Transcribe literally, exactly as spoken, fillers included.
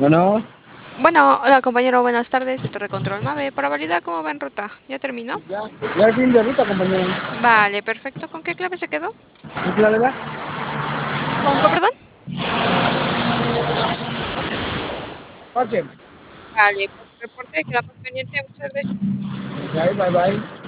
Bueno, Bueno, hola compañero, buenas tardes. Torre Control Mave. Para validar cómo va en ruta. ¿Ya terminó? ya, ya el fin de ruta, compañero. Vale, perfecto. ¿Con qué clave se quedó? ¿Es la verdad? ¿Con qué, perdón? Pase. Vale, por su reporte quedamos pendiente. Muchas gracias. Bye, bye, bye.